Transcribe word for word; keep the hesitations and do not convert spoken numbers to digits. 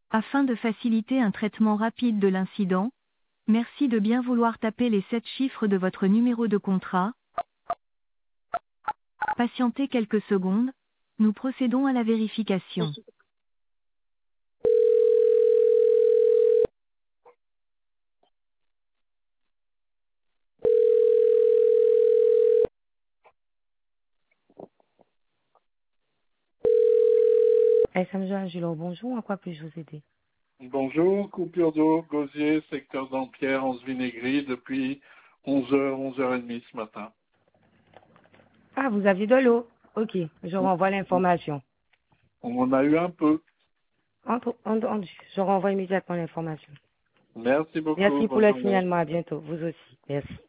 Afin de faciliter un traitement rapide de l'incident, merci de bien vouloir taper les sept chiffres de votre numéro de contrat. Patientez quelques secondes, nous procédons à la vérification. S M G Angelo, bonjour, à quoi puis-je vous aider? Bonjour, coupure d'eau, Gosier, secteur d'Ampierre, Anse Vinaigrie, depuis onze heures, onze heures trente ce matin. Ah, vous aviez de l'eau. Ok, je renvoie l'information. On en a eu un peu. Entre- Entendu, je renvoie immédiatement l'information. Merci beaucoup, Merci pour bonne le journée. signalement, à bientôt, vous aussi. Merci.